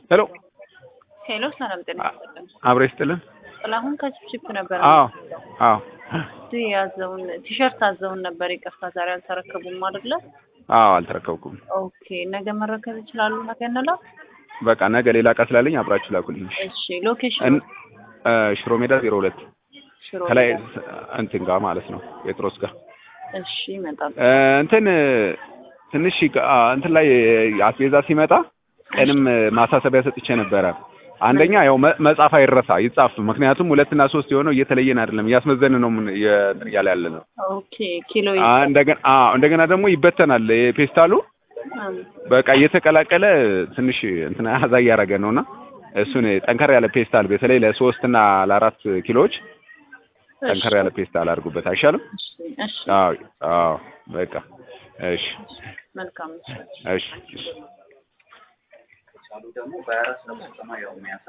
ሄሎ ሄሎ ሰላም ጤና ይስጥልኝ። አብሬ ይስጥልን። ጥላሁን ከቺፕ ነበር። አዎ ያዘውን ቲሸርት አዘውን ነበር። ይቅርታ ዛሬ አልተረከቡም አይደለ? አዎ አልተረከብኩም። ኦኬ ነገ መረከብ ይችላሉ? ነገ እንላክ። በቃ ነገ ሌላ ዕቃ ስላለኝ አብራችሁ ላኩልኝ። እሺ ሎኬሽን ሽሮ ሜዳ 02 ሽሮ ከላይ እንትን ጋር ማለት ነው ጴጥሮስ ጋር። እሺ ይመጣል። እንትን ትንሽ እንትን ላይ አስቤዛ ሲመጣ ቀንም ማሳሰቢያ ሰጥቼ ነበረ። አንደኛ ያው መጻፍ አይረሳ ይጻፍ። ምክንያቱም 2 እና 3 የሆነው እየተለየን አይደለም እያስመዘን ነው ያለ ነው። ኦኬ ኪሎ እንደገና ደግሞ ይበተናል የፔስታሉ በቃ እየተቀላቀለ ትንሽ እንትና አዛ ያረገ ነውና እሱን ጠንከር ያለ ፔስታል በተለይ ለ3 እና ለ4 ኪሎዎች ጠንከር ያለ ፔስታል አድርጉበት አይሻልም? እሺ አዎ በቃ እሺ መልካም እሺ ደግሞ በአራስ ለማስተማ ያው የሚያሳ